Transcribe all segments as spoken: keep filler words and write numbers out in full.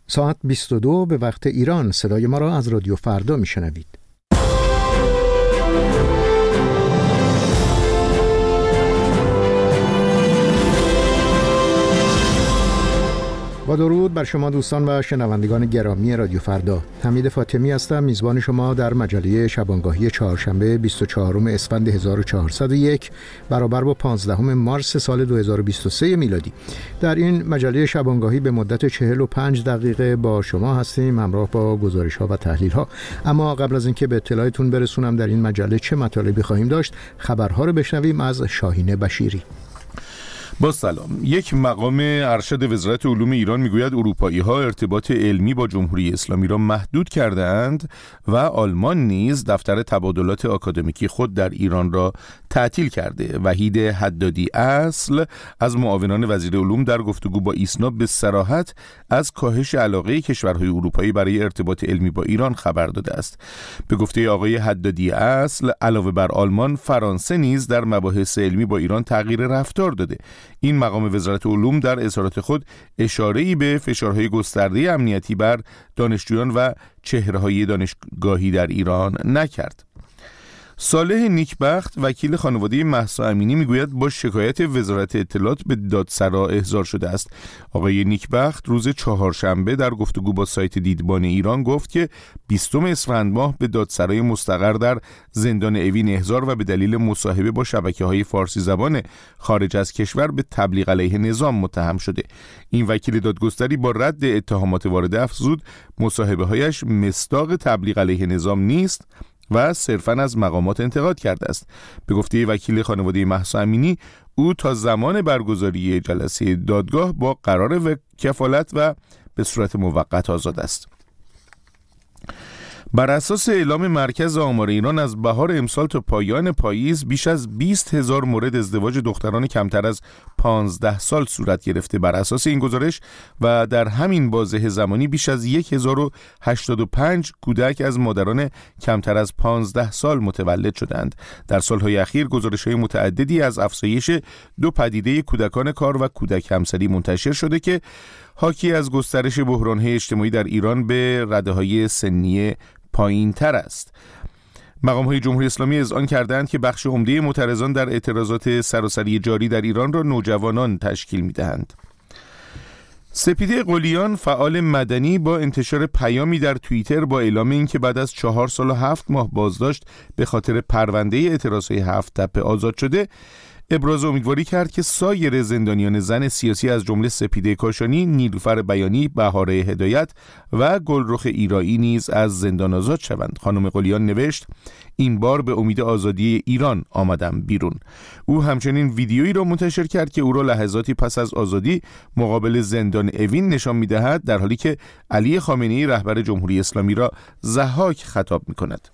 ساعت بیست و دو به وقت ایران. صدای ما را از رادیو فردا میشنوید. با درود بر شما دوستان و شنوندگان گرامی رادیو فردا. حمید فاطمی هستم، میزبان شما در مجله شبانگاهی چهارشنبه بیست و چهارم اسفند هزار و چهارصد و یک برابر با پانزدهم مارس سال دو هزار و بیست و سه میلادی. در این مجله شبانگاهی به مدت چهل و پنج دقیقه با شما هستیم، همراه با گزارش ها و تحلیل ها. اما قبل از اینکه به اطلاعتون برسونم در این مجله چه مطالبی خواهیم داشت، خبرها رو بشنویم از شاهین بشیری. با سلام. یک مقام ارشد وزارت علوم ایران میگوید اروپایی‌ها ارتباط علمی با جمهوری اسلامی را محدود کرده اند و آلمان نیز دفتر تبادلات آکادمیکی خود در ایران را تعطیل کرده. وحید حدادی اصل از معاونان وزیر علوم در گفتگو با ایسنا به صراحت از کاهش علاقه کشورهای اروپایی برای ارتباط علمی با ایران خبر داده است. به گفته آقای حدادی اصل، علاوه بر آلمان، فرانسه نیز در مباحث علمی با ایران تغییر رفتار داده. این مقام وزارت علوم در اظهارات خود اشاره‌ای به فشارهای گسترده امنیتی بر دانشجویان و چهره‌های دانشگاهی در ایران نکرد. صالح نیکبخت وکیل خانواده مهسا امینی میگوید با شکایت وزارت اطلاعات به دادسرا احضار شده است. آقای نیکبخت روز چهارشنبه در گفتگو با سایت دیدبان ایران گفت که بیستم اسفند ماه به دادسرای مستقر در زندان اوین احضار و به دلیل مصاحبه با شبکه‌های فارسی زبان خارج از کشور به تبلیغ علیه نظام متهم شده. این وکیل دادگستری با رد اتهامات وارده افزود مصاحبه‌هایش مصداق تبلیغ علیه نظام نیست و صرفاً از مقامات انتقاد کرده است. به گفته وکیل خانواده مهسا امینی، او تا زمان برگزاری جلسه دادگاه با قرار کفالت و به صورت موقت آزاد است. بر اساس اعلام مرکز آمار ایران، از بهار امسال تا پایان پاییز بیش از بیست هزار مورد ازدواج دختران کمتر از پانزده سال صورت گرفته. بر اساس این گزارش و در همین بازه زمانی بیش از هزار و هشتاد و پنج کودک از مادران کمتر از پانزده سال متولد شدند. در سالهای اخیر گزارش‌های متعددی از افزایش دو پدیده کودکان کار و کودک همسری منتشر شده که حاکی از گسترش بحران‌های اجتماعی در ایران به رده‌های سنی پایین تر است. مقام‌های جمهوری اسلامی اذعان کردند که بخش عمده معترضان در اعتراضات سراسری جاری در ایران را نوجوانان تشکیل می‌دهند. سپیده قلیان، فعال مدنی، با انتشار پیامی در توییتر با اعلام اینکه بعد از چهار سال و هفت ماه بازداشت به خاطر پرونده اعتراضهای هفت تپه آزاد شده، ابراز امیدواری کرد که سایر زندانیان زن سیاسی از جمله سپیده کاشانی، نیلوفر بیانی، بهاره هدایت و گلرخ ایرایی نیز از زندان آزاد شوند. خانم قلیان نوشت: این بار به امید آزادی ایران آمدم بیرون. او همچنین ویدیویی را منتشر کرد که او را لحظاتی پس از آزادی مقابل زندان اوین نشان می‌دهد، در حالی که علی خامنه‌ای رهبر جمهوری اسلامی را ضحاک خطاب می‌کند.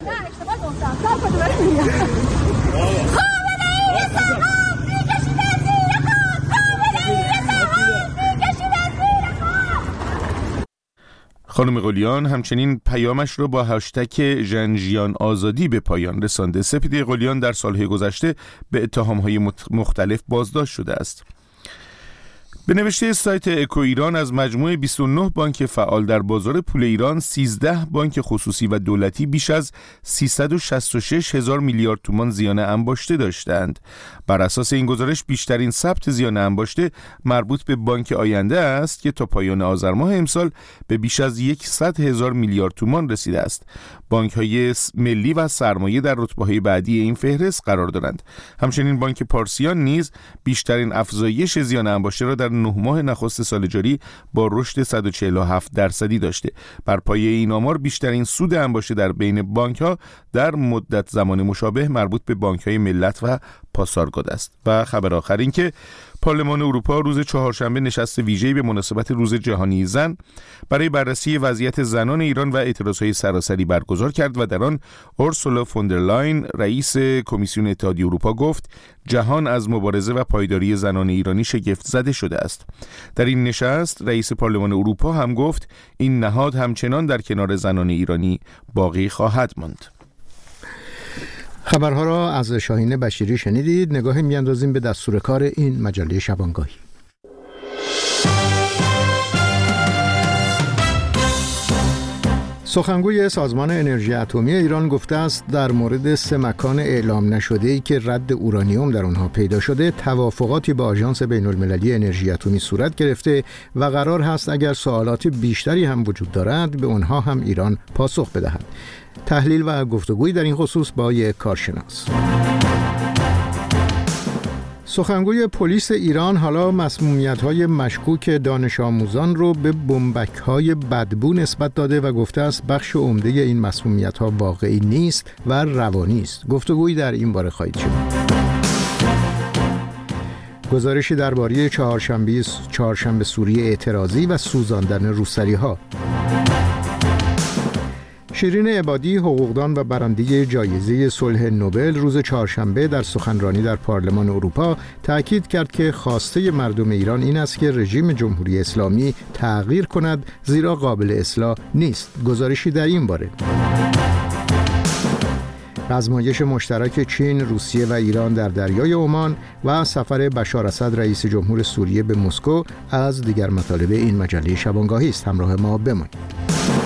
خانم قلیان همچنین پیامش را با هشتگ ژنژیان آزادی به پایان رسانده. سپیده قلیان در سالهای گذشته به اتهام‌های مختلف بازداشت شده است. به نوشته سایت اکو ایران، از مجموع بیست و نه بانک فعال در بازار پول ایران، سیزده بانک خصوصی و دولتی بیش از سیصد و شصت و شش هزار میلیارد تومان زیان انباشته داشتند. بر اساس این گزارش بیشترین ثبت زیان انباشته مربوط به بانک آینده است که تا پایان آذر ماه امسال به بیش از صد هزار میلیارد تومان رسیده است. بانک‌های ملی و سرمایه در رتبه‌های بعدی این فهرست قرار دارند. همچنین بانک پارسیان نیز بیشترین افزایش زیان انباشته را در نه ماه نخست سال جاری با رشد صد و چهل و هفت درصدی داشته. بر پایه این آمار بیشترین سود انباشته در بین بانک‌ها در مدت زمان مشابه مربوط به بانک‌های ملت و پاسارگاد است. و خبر آخر این که پارلمان اروپا روز چهارشنبه نشست ویژه‌ای به مناسبت روز جهانی زن برای بررسی وضعیت زنان ایران و اعتراضهای سراسری برگزار کرد و در آن اورسولا فوندرلاین، رئیس کمیسیون اتحادیه اروپا، گفت جهان از مبارزه و پایداری زنان ایرانی شگفت زده شده است. در این نشست رئیس پارلمان اروپا هم گفت این نهاد همچنان در کنار زنان ایرانی باقی خواهد ماند. خبرها را از شاهین بشیری شنیدید. نگاهی میاندازیم به دستور کار این مجله شبانگاهی. سخنگوی سازمان انرژی اتمی ایران گفته است در مورد سه مکان اعلام نشده‌ای که رد اورانیوم در آنها پیدا شده توافقاتی با آژانس بین‌المللی انرژی اتمی صورت گرفته و قرار هست اگر سوالات بیشتری هم وجود دارد به آنها هم ایران پاسخ بدهد. تحلیل و گفتگویی در این خصوص با یک کارشناس. سخنگوی پلیس ایران حالا مسمومیت‌های مشکوک دانش آموزان رو به بمبک‌های بدبو نسبت داده و گفته است بخش عمده این مسمومیت‌ها واقعی نیست و روانی است. گفتگویی در این باره خواهید شنید. گزارشی درباره چهارشنبه چهارشنبه سوری اعتراضی و سوزاندن روسری‌ها. شیرین عبادی، حقوقدان و برنده جایزه صلح نوبل، روز چهارشنبه در سخنرانی در پارلمان اروپا تأکید کرد که خواسته مردم ایران این است که رژیم جمهوری اسلامی تغییر کند زیرا قابل اصلاح نیست. گزارشی در این باره. آزمایش مشترک چین، روسیه و ایران در دریای عمان و سفر بشار اسد رئیس جمهور سوریه به مسکو از دیگر مطالب این مجله شبانگاهی است. همراه ما بمانید.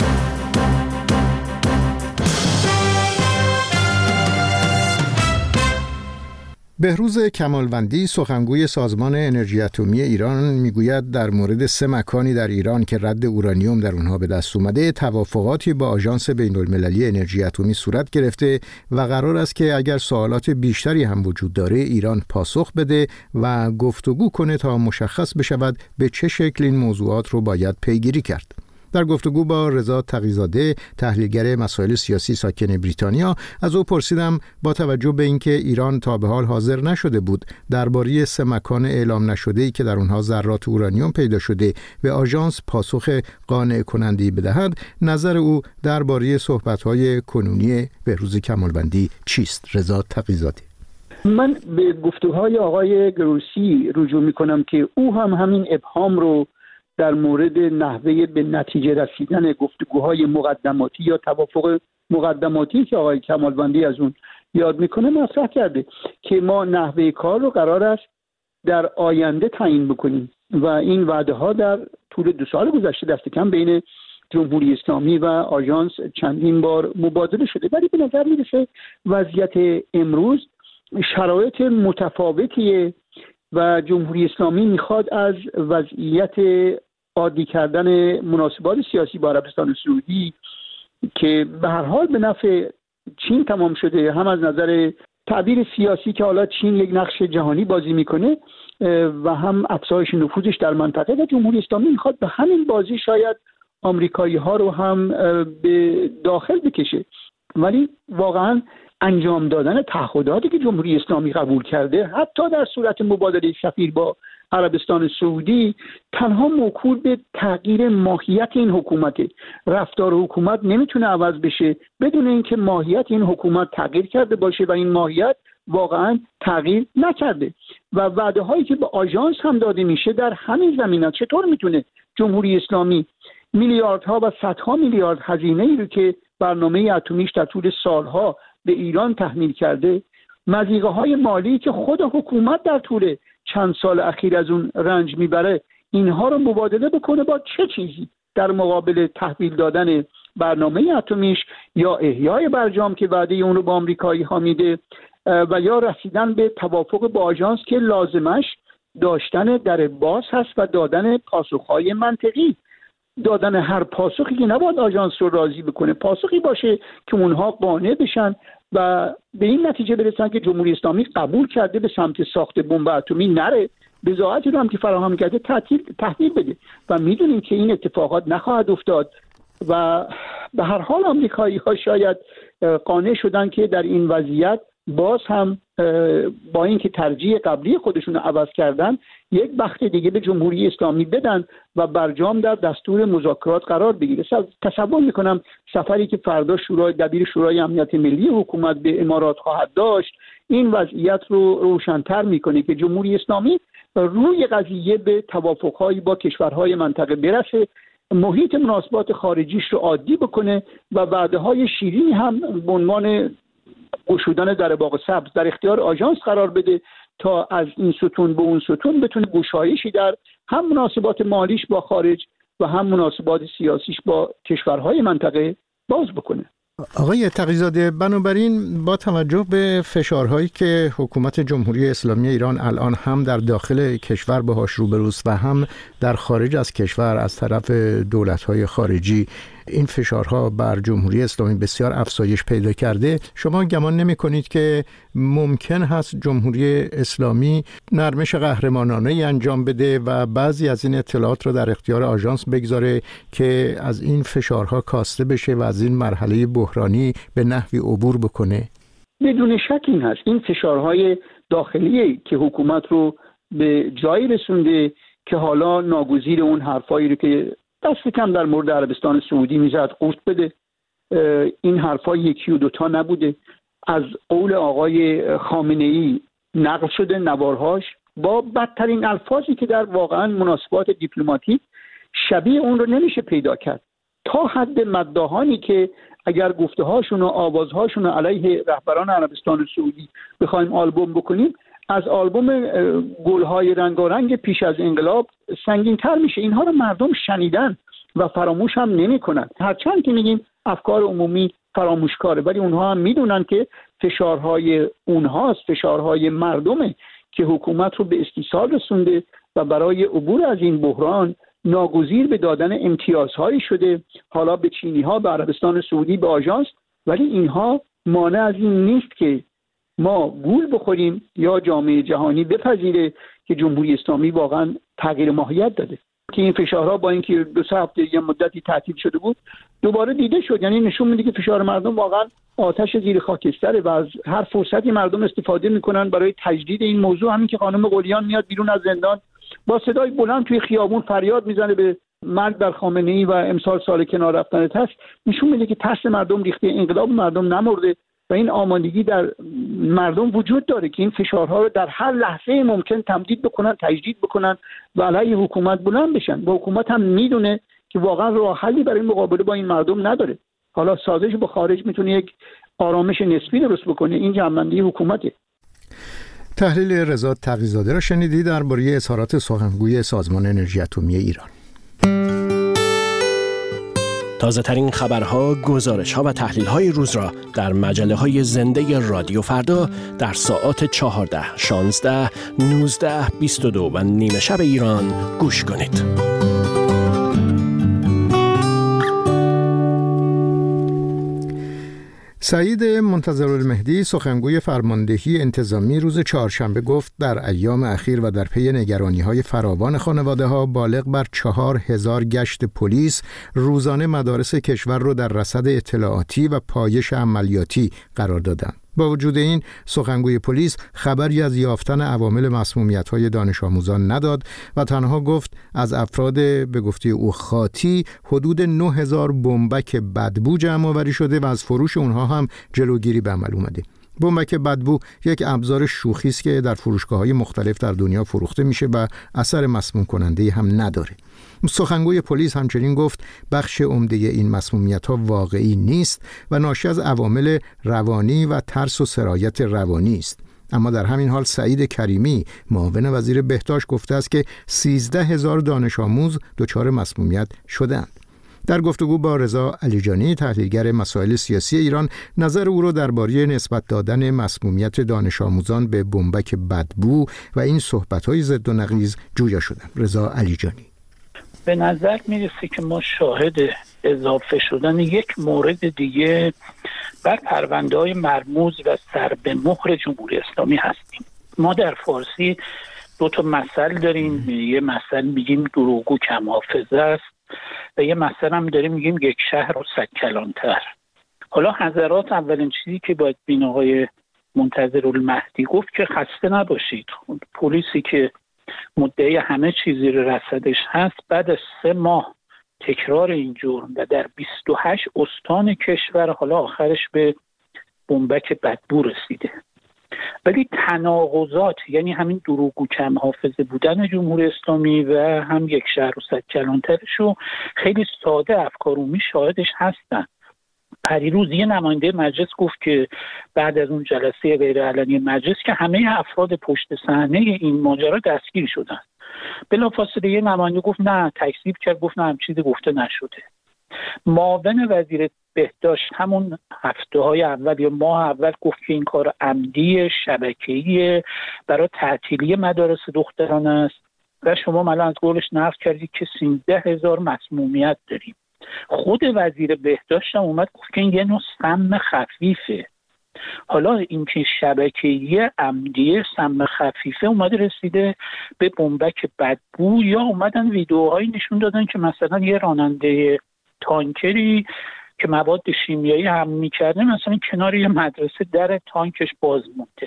بهروز کمالوندی، سخنگوی سازمان انرژی اتمی ایران، میگوید در مورد سه مکانی در ایران که رد اورانیوم در اونها به دست اومده توافقاتی با آژانس بین‌المللی انرژی اتمی صورت گرفته و قرار است که اگر سوالات بیشتری هم وجود داره ایران پاسخ بده و گفتگو کنه تا مشخص بشود به چه شکل این موضوعات رو باید پیگیری کرد. در گفتگو با رضا تقی‌زاده، تحلیلگر مسائل سیاسی ساکن بریتانیا، از او پرسیدم با توجه به اینکه ایران تا به حال حاضر نشده بود درباره سه مکان اعلام نشده‌ای که در آنها ذرات اورانیوم پیدا شده به آژانس پاسخ قانع کننده‌ای بدهد، نظر او درباره صحبت‌های کنونی بهروز کمالوندی چیست؟ رضا تقی‌زاده: من به گفتگوهای آقای گروسی رجوع می‌کنم که او هم همین ابهام رو در مورد نحوه به نتیجه رسیدن گفتگوهای مقدماتی یا توافق مقدماتی که آقای کمالوندی از اون یاد میکنه مطرح کرده که ما نحوه کار رو قرار است در آینده تعیین بکنیم و این وعده ها در طول دو سال گذشته دست کم بین جمهوری اسلامی و آژانس چندین بار مبادله شده، ولی به نظر میرسه وضعیت امروز شرایط متفاوتیه و جمهوری اسلامی میخواد از وضعیت عادی کردن مناسبات سیاسی با عربستان سعودی که به هر حال به نفع چین تمام شده، هم از نظر تعبیر سیاسی که حالا چین یک نقش جهانی بازی میکنه و هم افزایش نفوذش در منطقه، و جمهوری اسلامی میخواد به همین بازی شاید آمریکایی ها رو هم به داخل بکشه. ولی واقعا انجام دادن تعهداتی که جمهوری اسلامی قبول کرده حتی در صورت مبادله سفیر با عربستان سعودی تنها موکول به تغییر ماهیت این حکومت. رفتار حکومت نمیتونه عوض بشه بدون اینکه ماهیت این حکومت تغییر کرده باشه و این ماهیت واقعا تغییر نکرده و وعده هایی که به آژانس هم داده میشه در همین زمینه. چطور میتونه جمهوری اسلامی میلیاردها و صدها میلیارد هزینه ای رو که برنامه اتمیش در طول سالها به ایران تحمیل کرده، مضیقه های مالی که خود حکومت در طول چند سال اخیر از اون رنج میبره، اینها رو مبادله بکنه با چه چیزی در مقابل تحویل دادن برنامه اتمیش یا احیای برجام که وعده اون رو با آمریکایی ها میده و یا رسیدن به توافق با آژانس که لازمش داشتن در باز هست و دادن پاسخهای منطقی. دادن هر پاسخی که نباید آژانس رو راضی بکنه، پاسخی باشه که اونها قانع بشن و به این نتیجه برسن که جمهوری اسلامی قبول کرده به سمت ساخت بمب اتمی نره، بضاعتی رو هم که فراهم کرده تحویل بده و میدونیم که این اتفاقات نخواهد افتاد و به هر حال آمریکایی ها شاید قانع شدن که در این وضعیت باز هم با اینکه ترجیح قبلی خودشون رو عوض کردن یک بخت دیگه به جمهوری اسلامی بدن و برجام در دستور مذاکرات قرار بگیره. تصور میکنم سفری که فردا شورای دبیر شورای امنیت ملی حکومت به امارات خواهد داشت این وضعیت رو روشن‌تر میکنه که جمهوری اسلامی روی قضیه به توافق‌هایی با کشورهای منطقه برسه، محیط مناسبات خارجیش رو عادی بکنه و وعده‌های شیرینی هم به عنوان گشودن در باغ سبز در اختیار آژانس قرار بده تا از این ستون به اون ستون بتونه گشایشی در هم مناسبات مالیش با خارج و هم مناسبات سیاسیش با کشورهای منطقه باز بکنه. آقای تقی‌زاده، بنابراین با توجه به فشارهایی که حکومت جمهوری اسلامی ایران الان هم در داخل کشور باهاش روبروست و هم در خارج از کشور از طرف دولت‌های خارجی، این فشارها بر جمهوری اسلامی بسیار افزایش پیدا کرده، شما گمان نمی‌کنید که ممکن هست جمهوری اسلامی نرمش قهرمانانه‌ای انجام بده و بعضی از این اطلاعات رو در اختیار آژانس بگذاره که از این فشارها کاسته بشه و از این مرحله بحرانی به نحوی عبور بکنه؟ بدون شک این هست، این فشارهای داخلیه که حکومت رو به جایی رسونده که حالا ناگزیر اون حرفایی رو که دست کم در مورد عربستان سعودی میزد قورت بده. این حرفا یکی و دوتا نبوده، از قول آقای خامنه‌ای نقل شده نوارهاش با بدترین الفاظی که در واقعا مناسبات دیپلماتیک شبیه اون رو نمیشه پیدا کرد، تا حد مداحانی که اگر گفته هاشون و آوازهاشون علیه رهبران عربستان سعودی بخوایم آلبوم بکنیم، از آلبوم گل‌های رنگارنگ پیش از انقلاب سنگین‌تر میشه. اینها رو مردم شنیدن و فراموش هم نمی‌کنن. هرچند که میگیم افکار عمومی فراموشکاره، ولی اونها هم میدونن که فشارهای اونهاست، فشارهای مردمه که حکومت رو به استیصال رسونده و برای عبور از این بحران ناگزیر به دادن امتیازهایی شده، حالا به چینی‌ها، به عربستان سعودی، به آژانس. ولی اینها مانع از این نیست که ما گول بخوریم یا جامعه جهانی بپذیره که جمهوری اسلامی واقعا تغییر ماهیت داده، که این فشارها با اینکه دو سه هفته یا مدتی تعطیل شده بود دوباره دیده شد. یعنی نشون میده که فشار مردم واقعا آتش زیر خاکستره و از هر فرصتی مردم استفاده میکنن برای تجدید این موضوع. همین که خانم قلیان میاد بیرون از زندان با صدای بلند توی خیابون فریاد میزنه به مرگ بر خامنه‌ای و امسال سال کنار رفتن ترس، نشون میده که ترس مردم ریخته، انقلاب مردم نمرده و این آمادگی در مردم وجود داره که این فشارها رو در هر لحظه ممکن تمدید بکنن، تجدید بکنن و علیه حکومت بلند بشن. و حکومت هم میدونه که واقعا راه حلی برای مقابله با این مردم نداره. حالا سازش با خارج میتونه یک آرامش نسبی درست بکنه، این جنبندی حکومته. تحلیل رضا تقی‌زاده را شنیدید درباره اظهارات سخنگوی سازمان انرژی اتمی ایران. تازه ترین خبرها، گزارش‌ها و تحلیل‌های روز را در مجله‌های زنده رادیو فردا در ساعات چهارده، شانزده، نوزده، بیست و دو و نیمه شب ایران گوش کنید. سعید منتظرالمهدی، سخنگوی فرماندهی انتظامی، روز چهارشنبه گفت در ایام اخیر و در پی نگرانی‌های فراوان خانواده‌ها بالغ بر چهار هزار گشت پلیس روزانه مدارس کشور را در رصد اطلاعاتی و پایش عملیاتی قرار دادند. با وجود این، سخنگوی پلیس خبری از یافتن عوامل مسمومیت‌های دانش آموزان نداد و تنها گفت از افراد به گفته او خاطی حدود نه هزار بمبک بدبو جمع آوری شده و از فروش اونها هم جلوگیری به عمل اومده. بمبک بدبو یک ابزار شوخی است که در فروشگاه‌های مختلف در دنیا فروخته میشه و اثر مسموم کننده هم نداره. سخنگوی پلیس همچنین گفت بخش عمده این مسمومیت‌ها واقعی نیست و ناشی از عوامل روانی و ترس و سرایت روانی است. اما در همین حال سعید کریمی، معاون وزیر بهداشت، گفته است که سیزده هزار دانش آموز دچار مسمومیت شدند. در گفتگو با رضا علیجانی، تحلیلگر مسائل سیاسی ایران، نظر او را درباره نسبت دادن مسمومیت دانش آموزان به بمبک بدبو و این صحبت‌های ضد و نقیض جویا شدند. رضا علیجانی: به نظر میرسه که ما شاهد اضافه شدن یک مورد دیگه بر پرونده‌های مرموز و سر به مهر جمهوری اسلامی هستیم. ما در فارسی دو تا مثل داریم، یه مثل میگیم دروغگو کم حافظه است و یه مثل هم داریم میگیم یک شهر و صد کلانتر. حالا حضرات، اولین چیزی که باید بین آقای منتظرالمهدی گفت که خسته نباشید. پلیسی که مدعی همه چیزی رو رصدش هست، بعد از سه ماه تکرار این جرم و در بیست و هشت استان کشور، حالا آخرش به بمبک بدبو رسیده. ولی تناقضات، یعنی همین دروغگو کم حافظه بودن جمهوری اسلامی و هم یک شهر و صد کلانترشو خیلی ساده افکار عمومی شاهدش هستن. پریروز یه نماینده مجلس گفت که بعد از اون جلسه غیرعلنی مجلس که همه افراد پشت صحنه این ماجرا دستگیر شدن. بلافاصله یه نماینده گفت نه، تکذیب کرد، گفت نه، هم چیزی گفته نشده. معاون وزیر بهداشت همون هفته های اول یا ماه اول گفت که این کار عمدی شبکه‌ای برای تعطیلی مدارس دختران است و شما الان از قولش نقل کردید که سیزده هزار مسمومیت داریم. خود وزیر بهداشت هم اومد گفت که این یه نوع سم خفیفه. حالا اینکه شبکه‌ای عمدی سم خفیفه اومده رسیده به بمبک بدبو، یا اومدن ویدیوهایی نشون دادن که مثلا یه راننده تانکری که مواد شیمیایی حمل می‌کرده مثلا کنار یه مدرسه در تانکش باز مونده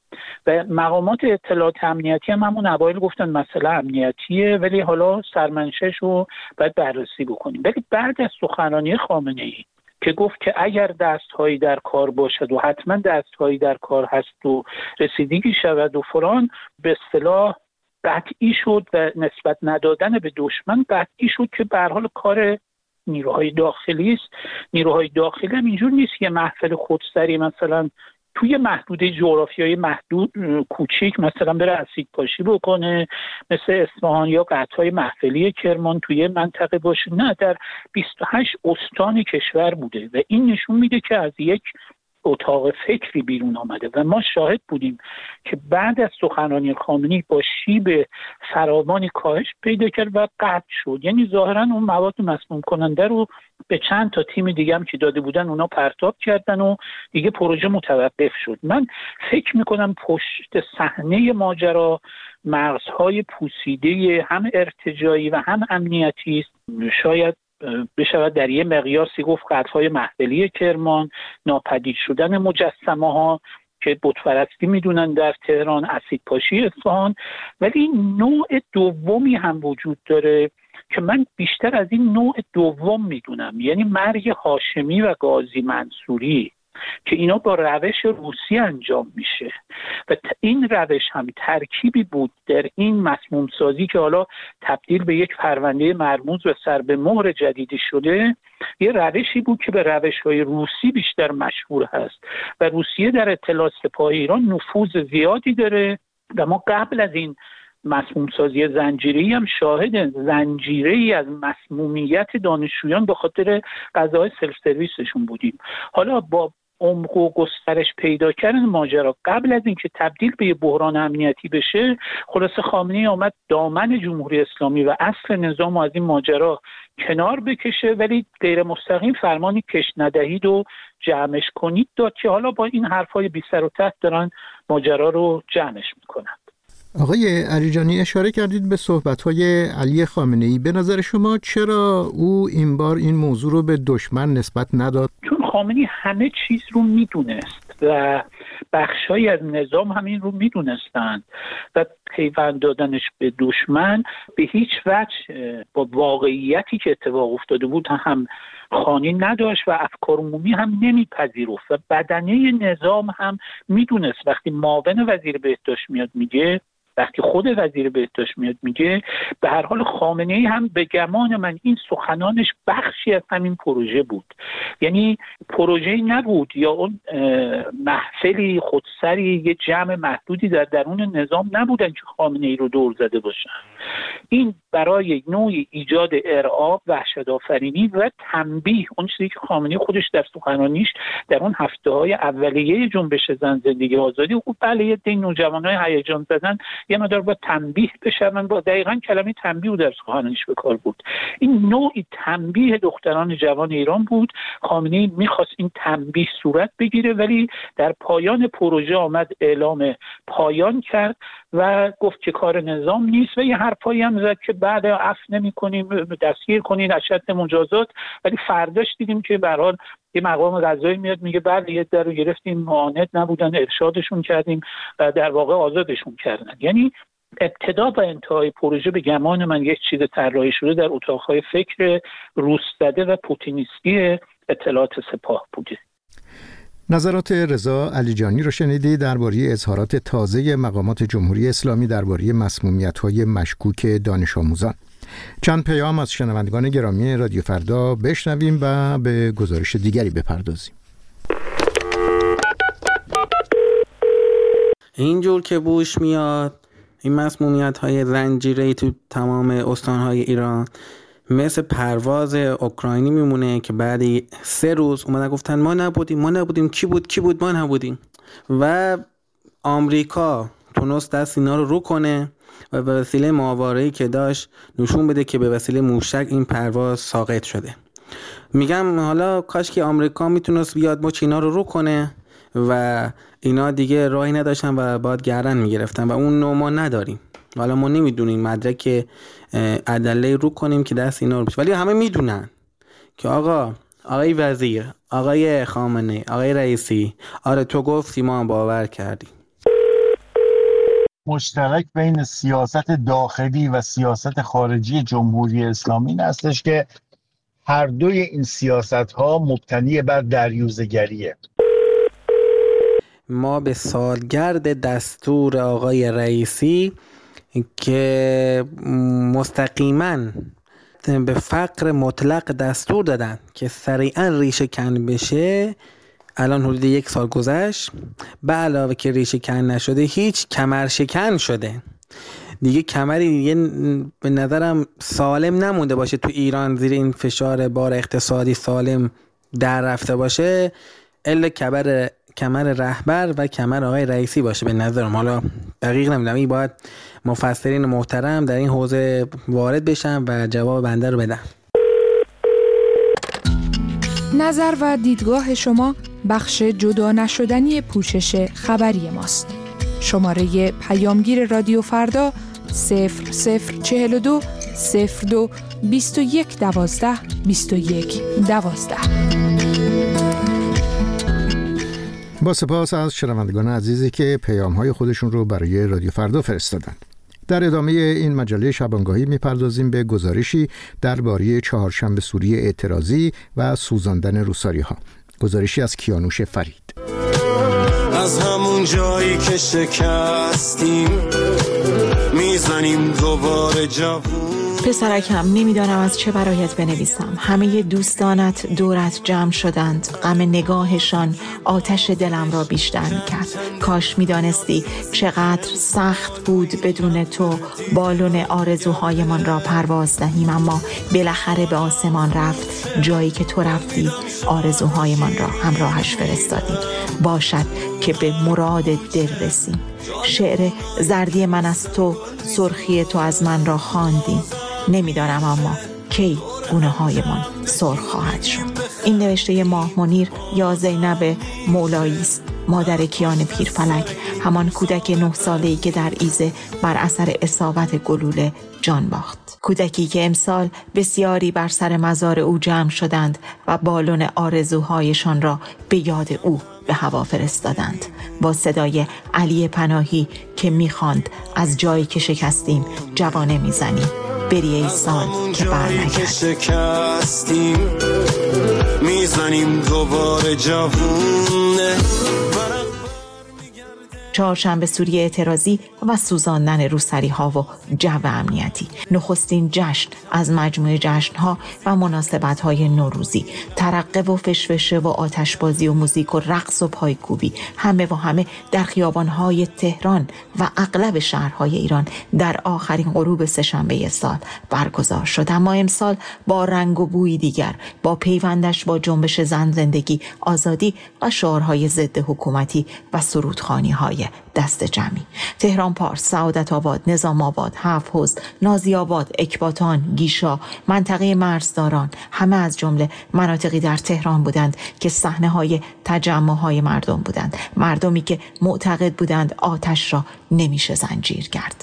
و مقامات اطلاعات امنیتی هم همون اوایل گفتن مسئله امنیتیه، ولی حالا سرمنشه‌ش رو باید بررسی بکنیم. ولی بعد از سخنرانی خامنه‌ای که گفت که اگر دست‌هایی در کار باشد و حتما دست‌هایی در کار هست و رسیدگی شود و فلان، به اصطلاح قطعی شد و نسبت ندادن به دشمن قطعی شد که به هر حال کار نیروهای داخلی است. نیروهای داخلی هم اینجور نیست که محفل خودسری مثلا توی محدوده جغرافیایی محدود کوچیک مثلا بره اسید پاشی بکنه مثل اصفهان یا قطعه‌های محفلی کرمان توی منطقه باشه. نه، در بیست و هشت استان کشور بوده و این نشون میده که از یک اتاق فکری بیرون آمده و ما شاهد بودیم که بعد از سخنرانی خامنه‌ای با شیب فراوانی کاهش پیدا کرد و قطع شد. یعنی ظاهرا اون مواد مسموم کننده رو به چند تا تیم دیگه هم که داده بودن اونا پرتاب کردن و دیگه پروژه متوقف شد. من فکر میکنم پشت صحنه ماجرا مرزهای پوسیده هم ارتجاعی و هم امنیتی است. شاید بشود در یه مقیاسی گفت قطعه‌های محفلی کرمان، ناپدید شدن مجسمه ها که بتپرستی میدونن در تهران، اسید پاشی اصفهان. ولی نوع دومی هم وجود داره که من بیشتر از این نوع دوم میدونم، یعنی مرگ هاشمی و قاضی منصوری که اینا با روش روسی انجام میشه و این روش هم ترکیبی بود در این مسموم سازی که حالا تبدیل به یک پرونده مرموز و سر به مهر جدیدی شده. یه روشی بود که به روش‌های روسی بیشتر مشهور هست و روسیه در اطلاعات سپاه ایران نفوذ زیادی داره و ما قبل از این مسموم سازی زنجیره‌ای هم شاهد زنجیره‌ای از مسمومیت دانشجویان به خاطر غذاهای سلف سرویسشون بودیم. حالا با عمق و گسترش پیدا کردن ماجرا قبل از اینکه تبدیل به یه بحران امنیتی بشه، خلاصه خامنه‌ای آمد دامن جمهوری اسلامی و اصل نظام از این ماجرا کنار بکشه، ولی غیر مستقیم فرمانی کش ندهید و جمعش کنید داد که حالا با این حرفای بی سر و ته دارن ماجرا رو جمعش میکنن. آقای علیجانی اشاره کردید به صحبت‌های علی خامنه‌ای. به نظر شما چرا او این بار این موضوع رو به دشمن نسبت نداد؟ چون خامنه‌ای همه چیز رو میدونست و بخشایی از نظام همین رو میدونستند و پیوند دادنش به دشمن به هیچ وجه با واقعیتی که اتفاق افتاده بود هم خانی نداشت و افکار عمومی هم نمیپذیرفت و بدنه نظام هم میدونست. وقتی معاون وزیر بهداشت میاد میگه، وقتی خود وزیر بهداشت میاد میگه، به هر حال خامنه‌ای هم به گمان من این سخنانش بخشی از همین پروژه بود. یعنی پروژه‌ای نبود یا اون محفلی خودسری یه جمع محدودی در درون نظام نبودن که خامنه‌ای رو دور زده باشن. این برای نوعی ایجاد ارعاب، وحشت آفرینی و تنبیه، اون چیزی که خامنه‌ای خودش در سخنرانیش در اون هفته‌های اولیه جنبش زن زندگی آزادی او بله یه دین نوجوانای هیجان زدن یه مقدار با تنبیه بشن، با دقیقاً کلمه تنبیه در سخنرانیش به کار بود. این نوعی تنبیه دختران جوان ایران بود. خامنه‌ای می‌خواست این تنبیه صورت بگیره، ولی در پایان پروژه آمد اعلام پایان کرد و گفت که کار نظام نیست و یه حرفایی هم زد که بعد عفو نمی‌کنیم، دستگیر کنین، اشد مجازات. ولی فرداش دیدیم که به هر حال یه مقام قضایی میاد میگه بله یه در رو گرفتیم، معاند نبودن، ارشادشون کردیم و در واقع آزادشون کردن. یعنی ابتدا و انتهای پروژه به گمان من یک چیز طراحی شده در اتاق‌های فکر روس‌زده و پوتینیستی اطلاعات سپاه بوده. نظرات رضا علیجانی رو شنیدی درباره اظهارات تازه مقامات جمهوری اسلامی درباره مسمومیت‌های مشکوک دانش آموزان. چند پیام از شنوندگان گرامی رادیو فردا بشنویم و به گزارش دیگری بپردازیم. اینجور که بوش میاد این مسمومیت‌های زنجیره‌ای تو تمام استان‌های ایران مثل پرواز اوکراینی میمونه که بعد سه روز اومدن گفتن ما نبودیم ما نبودیم کی بود کی بود ما نبودیم. و آمریکا تونست دست اینا رو رو کنه و به وسیله ماهواره‌ای که داشت نشون بده که به وسیله موشک این پرواز ساقط شده. میگم حالا کاش که آمریکا میتونست بیاد مچ اینا رو رو کنه و اینا دیگه راهی نداشتن و باید گردن میگرفتن و اون نوع ما نداریم. حالا ما نمیدونیم مدرک ادله رو کنیم که دست اینا رو بشه، ولی همه میدونن که آقا آقای وزیر، آقای خامنه‌ای، آقای رئیسی، آره تو گفتی ما هم باور کردیم. مشترک بین سیاست داخلی و سیاست خارجی جمهوری اسلامی این هستش که هر دوی این سیاست‌ها مبتنی بر دریوزه‌گریه. ما به سالگرد دستور آقای رئیسی که مستقیما به فقر مطلق دستور دادن که سریعا ریشه کن بشه، الان حدود یک سال گذشت، به علاوه که ریشه کن نشده هیچ کمر شکن شده دیگه. کمری دیگه به نظرم سالم نمونده باشه تو ایران زیر این فشار بار اقتصادی سالم در رفته باشه الا کمر کمر رهبر و کمر آقای رئیسی باشه به نظرم. حالا دقیق نمیدونم، این باید مفسرین محترم در این حوزه وارد بشن و جواب بنده رو بدن. نظر و دیدگاه شما بخش جدا نشدنی پوشش خبری ماست. شماره پیامگیر رادیو فردا صفر صفر چهل و دو صفر دو بیست و یک دوازده بیست و یک دوازده. با سپاس از شنوندگان عزیزی که پیام‌های خودشون رو برای رادیو فردا فرستادن. در ادامه این مجله شبانگاهی میپردازیم به گزارشی درباره چهارشنبه سوری اعتراضی و سوزاندن روساری‌ها. گزارشی از کیانوش فرید. از همون جایی که شکستیم میزنیم دوباره جوون. پسرکم، نمیدانم از چه برایت بنویسم. همه دوستانت دورت جمع شدند. غم نگاهشان آتش دلم را بیشتر میکرد. کاش میدانستی چقدر سخت بود بدون تو بالون آرزوهایمان را پرواز دهیم، اما بالاخره به آسمان رفت. جایی که تو رفتی آرزوهایمان را همراهش فرستادیم. باشد که به مراد دل رسیم. شعر زردی من از تو، سرخی تو از من را خواندی. نمیدانم اما کی گونه هایمان سرخ خواهد شد. این نوشته ماه منیر یا زینب مولایی است، مادر کیان پیرفلک، همان کودک نه ساله‌ای که در ایزه بر اثر اصابت گلوله جان باخت. کودکی که امسال بسیاری بر سر مزار او جمع شدند و بالون آرزوهایشان را به یاد او به هوا فرستادند. با صدای علی پناهی که می‌خواند از جایی که شکستیم جوانه میزنیم، بری ای سال که برنگرد. شکستیم میزنیم دوباره جوونه. چهارشنبه سوری اعتراضی و سوزاندن روسری‌ها و جو امنیتی. نخستین جشن از مجموعه جشن‌ها و مناسبت‌های نوروزی. ترقه و فشفشه و آتشبازی و موزیک و رقص و پایکوبی، همه و همه در خیابان‌های تهران و اغلب شهرهای ایران در آخرین غروب سه‌شنبه سال برگزار شد. اما امسال با رنگ و بوی دیگر، با پیوندش با جنبش زن، زندگی، آزادی و شعارهای ضد حکومتی و سرودخوانی‌های دست جمعی. تهران پارس، سعادت آباد، نظام آباد، هفت حوض، نازی آباد، اکباتان، گیشا، منطقه مرزداران، همه از جمله مناطقی در تهران بودند که صحنه‌های تجمع‌های مردم بودند. مردمی که معتقد بودند آتش را نمیشه زنجیر کرد.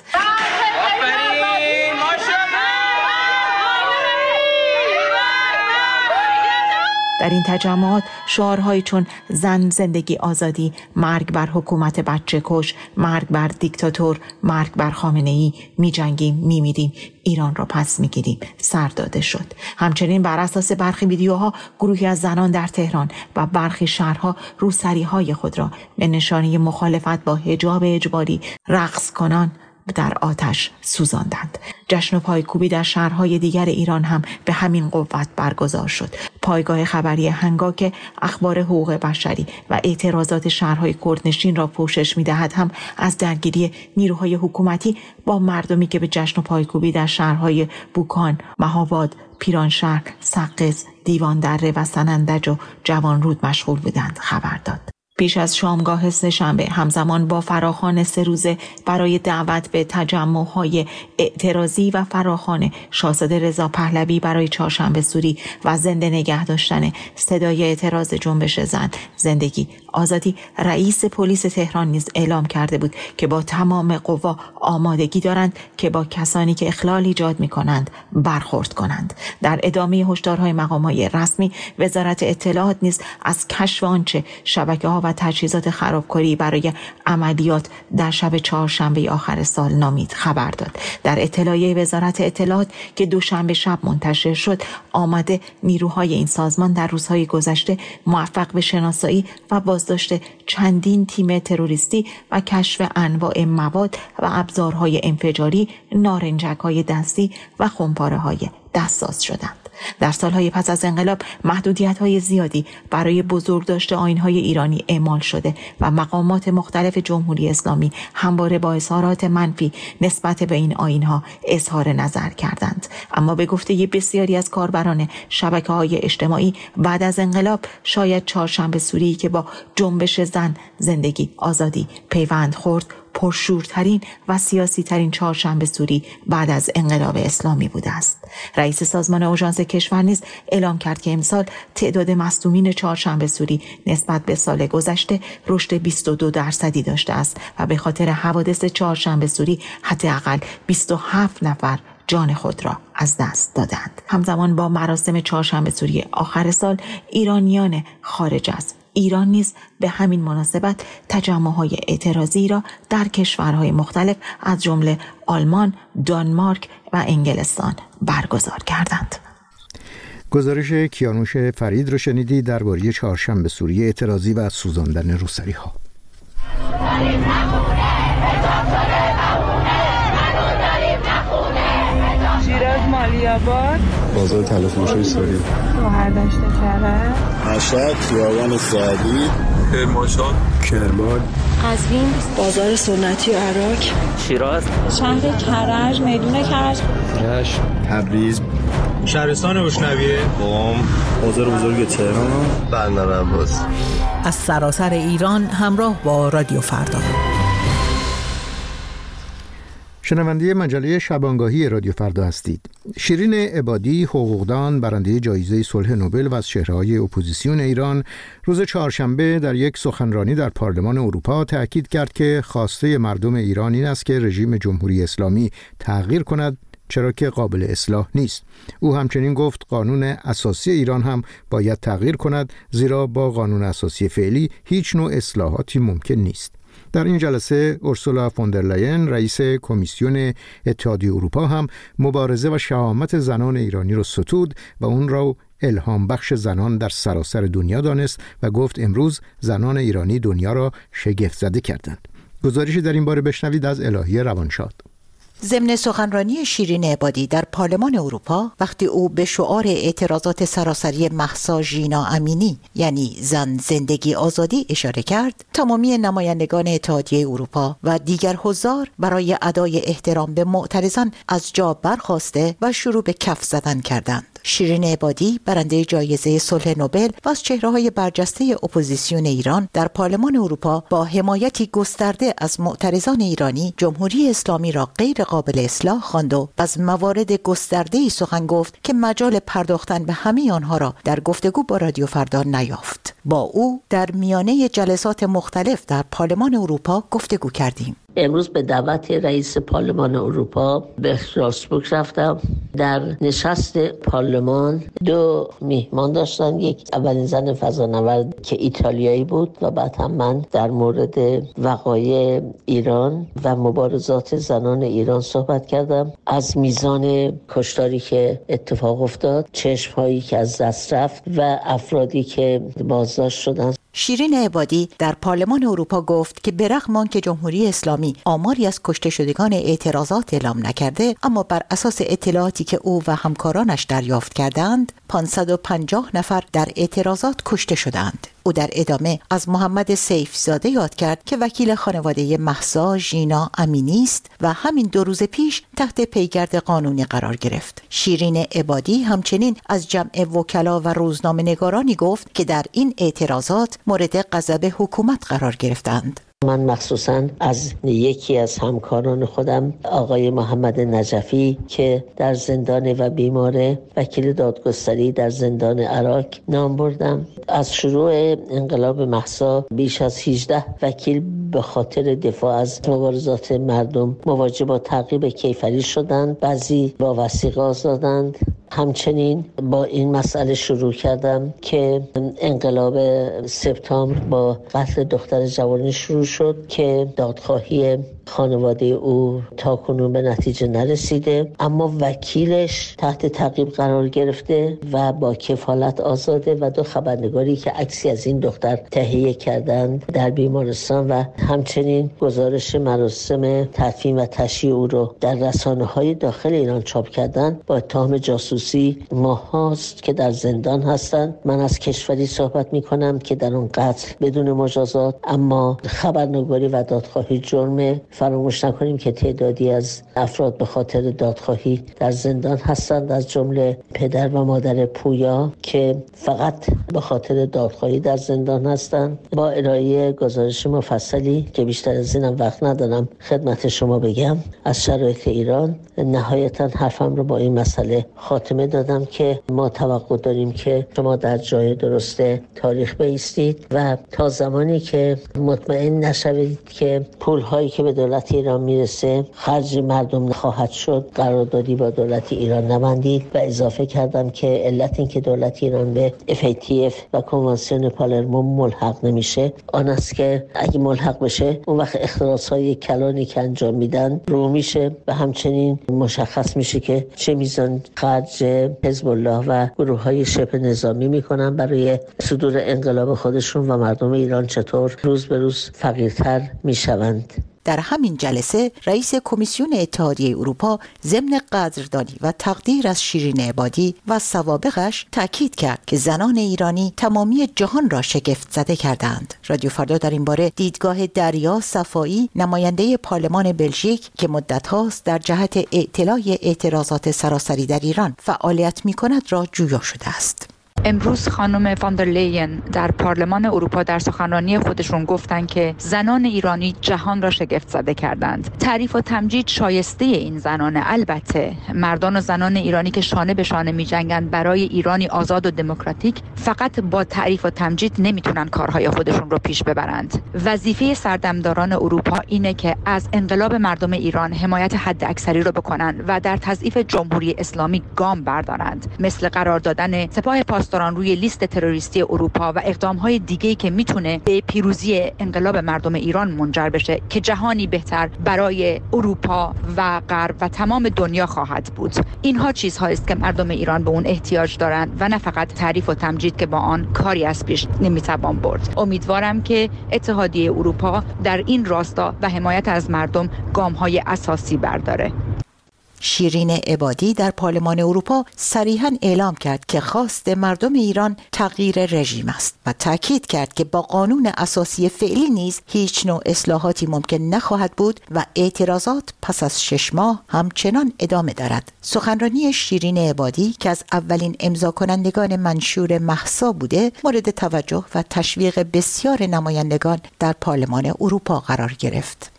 در این تجمعات شعارهایی چون زن، زندگی، آزادی، مرگ بر حکومت بچه کش، مرگ بر دیکتاتور، مرگ بر خامنه‌ای، می جنگیم، می میدیم، ایران را پس می گیریم سر داده شد. همچنین بر اساس برخی ویدیوها گروهی از زنان در تهران و برخی شهرها روسری‌های خود را به نشانه مخالفت با حجاب اجباری رقص کنان در آتش سوزاندند. جشن پایکوبی در شهرهای دیگر ایران هم به همین قوت برگزار شد. پایگاه خبری هنگا اخبار حقوق بشری و اعتراضات شهرهای کردنشین را پوشش می‌دهد هم از درگیری نیروهای حکومتی با مردمی که به جشن پایکوبی در شهرهای بوکان، مهاباد، پیرانشهر، سقز، دیواندره و سنندج و جوانرود مشغول بودند خبر داد. پیش از شامگاه سه‌شنبه همزمان با فراخوان سه روزه برای دعوت به تجمع‌های اعتراضی و فراخوان شاهزاده رضا پهلوی برای چهارشنبه سوری و زنده نگه داشتن صدای اعتراض جنبش زن، زندگی، آزادی، رئیس پلیس تهران نیز اعلام کرده بود که با تمام قوا آمادگی دارند که با کسانی که اخلال ایجاد می‌کنند برخورد کنند. در ادامه هشدارهای مقام‌های رسمی، وزارت اطلاعات نیز از کشف آنچه شبکه‌ها و تجهیزات خرابکاری برای عملیات در شب چهارشنبه آخر سال نامید خبر داد. در اطلاعیه وزارت اطلاعات که دوشنبه شب منتشر شد، آمده نیروهای این سازمان در روزهای گذشته موفق به شناسایی و بازداشت چندین تیم تروریستی و کشف انواع مواد و ابزارهای انفجاری، نارنجک‌های دستی و خمپاره‌های دستساز شدند. در سالهای پس از انقلاب محدودیت‌های زیادی برای بزرگداشت آیین‌های ایرانی اعمال شده و مقامات مختلف جمهوری اسلامی همواره با اظهارات منفی نسبت به این آیین‌ها اظهار نظر کردند. اما به گفته بسیاری از کاربران شبکه‌های اجتماعی، بعد از انقلاب شاید چهارشنبه سوری که با جنبش زن، زندگی، آزادی پیوند خورد، پرشورترین و سیاسی ترین چهارشنبه سوری بعد از انقلاب اسلامی بوده است. رئیس سازمان آژانس کشور نیز اعلام کرد که امسال تعداد مصدومین چهارشنبه سوری نسبت به سال گذشته رشد بیست و دو درصدی داشته است و به خاطر حوادث چهارشنبه سوری حداقل بیست و هفت نفر جان خود را از دست دادند. همزمان با مراسم چهارشنبه سوری آخر سال، ایرانیان خارج از ایران نیز به همین مناسبت تجمع‌های اعتراضی را در کشورهای مختلف از جمله آلمان، دانمارک و انگلستان برگزار کردند. گزارش کیانوش فرید را شنیدید درباره چهارشنبه سوری اعتراضی و سوزاندن روسری‌ها. شیراز، مالی‌آباد، بازار تلافروشی سوری، شهردشت کرج، مشهد، خیابان سعدی، کرمانشاه، کرمان، قزوین، بازار سنتی عراق، شیراز، شهر کرج، میدون کرج، رشت، تبریز، شهرستان اشنویه، قم، بازار بزرگ تهران، بندر عباس. از سراسر ایران همراه با رادیو فردا. شنونده مجله شبانگاهی رادیو فردا هستید. شیرین عبادی، حقوقدان، برنده جایزه صلح نوبل و از چهره‌های اپوزیسیون ایران، روز چهارشنبه در یک سخنرانی در پارلمان اروپا تأکید کرد که خواسته مردم ایران این است که رژیم جمهوری اسلامی تغییر کند، چرا که قابل اصلاح نیست. او همچنین گفت قانون اساسی ایران هم باید تغییر کند، زیرا با قانون اساسی فعلی هیچ نوع اصلاحاتی ممکن نیست. در این جلسه اورسولا فوندرلاین، رئیس کمیسیون اتحادیه اروپا، هم مبارزه و شهامت زنان ایرانی را ستود و اون را الهام بخش زنان در سراسر دنیا دانست و گفت امروز زنان ایرانی دنیا را شگفت زده کردند. گزارشی در این باره بشنوید از الهیه روانشاد. ضمن سخنرانی شیرین عبادی در پارلمان اروپا، وقتی او به شعار اعتراضات سراسری مهسا ژینا امینی یعنی زن، زندگی، آزادی اشاره کرد، تمامی نمایندگان اتحادیه اروپا و دیگر حضار برای ادای احترام به معترضان از جا برخاسته و شروع به کف زدن کردند. شیرین عبادی، برنده جایزه صلح نوبل و از چهره‌های برجسته اپوزیسیون ایران، در پارلمان اروپا با حمایتی گسترده از معترضان ایرانی جمهوری اسلامی را غیر قابل اصلاح خواند و از موارد گسترده‌ای سخن گفت که مجال پرداختن به همه آنها را در گفتگو با رادیو فردا نیافت. با او در میانه جلسات مختلف در پارلمان اروپا گفتگو کردیم. امروز به دعوت رئیس پارلمان اروپا به استراسبورگ رفتم. در نشست پارلمان دو میهمان داشتن، یک اولین زن فضانورد که ایتالیایی بود و بعد هم من در مورد وقایع ایران و مبارزات زنان ایران صحبت کردم. از میزان کشتاری که اتفاق افتاد، چشم‌هایی که از دست رفت و افرادی که بازداشت شدن. شیرین عبادی در پارلمان اروپا گفت که به رغم آنکه جمهوری اسلامی آماری از کشته شدگان اعتراضات اعلام نکرده، اما بر اساس اطلاعاتی که او و همکارانش دریافت کردند پانصد و پنجاه نفر در اعتراضات کشته شدند. او در ادامه از محمد سیف زاده یاد کرد که وکیل خانواده مهسا ژینا امینی است و همین دو روز پیش تحت پیگرد قانونی قرار گرفت. شیرین عبادی همچنین از جمع وکلا و روزنامه‌نگارانی گفت که در این اعتراضات مورد غضب حکومت قرار گرفتند. من مخصوصاً از یکی از همکاران خودم آقای محمد نجفی که در زندان و بیماره، وکیل دادگستری در زندان عراق نام بردم. از شروع انقلاب مهسا بیش از هجده وکیل به خاطر دفاع از مبارزات مردم مواجه با تعقیب کیفری شدند، بعضی با وثیقه آزادند. همچنین با این مسئله شروع کردم که انقلاب سپتامبر با قتل دختر جوانی شروع شد که دادخواهی خانواده او تا کنون به نتیجه نرسیده، اما وکیلش تحت تعقیب قرار گرفته و با کفالت آزاده و دو خبرنگاری که عکسی از این دختر تهیه کردند در بیمارستان و همچنین گزارش مراسم تدفین و تشییع او رو در رسانه‌های داخل ایران چاپ کردند با اتهام جاسوسی ماهاست که در زندان هستند. من از کشوری صحبت می‌کنم که در اون قتل بدون مجازات، اما خبرنگاری و دادخواهی جرمه. فراموش نکنیم که تعدادی از افراد به خاطر دادخواهی در زندان هستند، از جمله پدر و مادر پویا که فقط به خاطر دادخواهی در زندان هستند. با ارائه گزارش مفصلی که بیشتر از اینم وقت ندارم خدمت شما بگم از شرایط ایران، نهایتا حرفم رو با این مسئله خاتمه دادم که ما توقع داریم که شما در جای درست تاریخ بایستید و تا زمانی که مطمئن نشوید که پول‌هایی که به دولت ایران میرسه خرج مردم خواهد شد، قراردادی با دولت ایران نبندید. و اضافه کردم که علت این که دولت ایران به اف ای تی اف و کنوانسیون پالرمو ملحق نمیشه آن است که اگه ملحق بشه اون وقت اختلاس‌های کلانی که انجام میدن رو میشه و همچنین مشخص میشه که چه میزان خرج حزب الله و گروه‌های شبه نظامی میکنن برای صدور انقلاب خودشون و مردم ایران چطور روز به روز فقیرتر میشوند. در همین جلسه رئیس کمیسیون اتحادیه اروپا ضمن قدردانی و تقدیر از شیرین عبادی و سوابقش تاکید کرد که زنان ایرانی تمامی جهان را شگفت زده کردند. رادیو فردا در این باره دیدگاه دریا صفایی، نماینده پارلمان بلژیک که مدت هاست در جهت اطلاع اعتراضات سراسری در ایران فعالیت می کند را جویا شده است. امروز خانم فاندرلین در پارلمان اروپا در سخنرانی خودشون گفتن که زنان ایرانی جهان را شگفت زده کردند. تعریف و تمجید شایسته این زنان. البته مردان و زنان ایرانی که شانه به شانه می جنگن برای ایرانی آزاد و دموکراتیک فقط با تعریف و تمجید نمیتونن کارهای خودشون رو پیش ببرند. وظیفه سردمداران اروپا اینه که از انقلاب مردم ایران حمایت حد اکثری رو بکنن و در تضعیف جمهوری اسلامی گام بردارند، مثل قرار دادن سپاه پاسداران روی لیست تروریستی اروپا و اقدام‌های دیگه‌ای که میتونه به پیروزی انقلاب مردم ایران منجر بشه که جهانی بهتر برای اروپا و غرب و تمام دنیا خواهد بود. اینها چیزهایی است که مردم ایران به اون احتیاج دارند و نه فقط تعریف و تمجید که با آن کاری از پیش نمیتوان برد. امیدوارم که اتحادیه اروپا در این راستا و حمایت از مردم گام‌های اساسی برداره. شیرین عبادی در پارلمان اروپا صریحاً اعلام کرد که خواست مردم ایران تغییر رژیم است و تاکید کرد که با قانون اساسی فعلی نیز هیچ نوع اصلاحاتی ممکن نخواهد بود و اعتراضات پس از شش ماه همچنان ادامه دارد. سخنرانی شیرین عبادی که از اولین امضا کنندگان منشور مهسا بوده مورد توجه و تشویق بسیار نمایندگان در پارلمان اروپا قرار گرفت.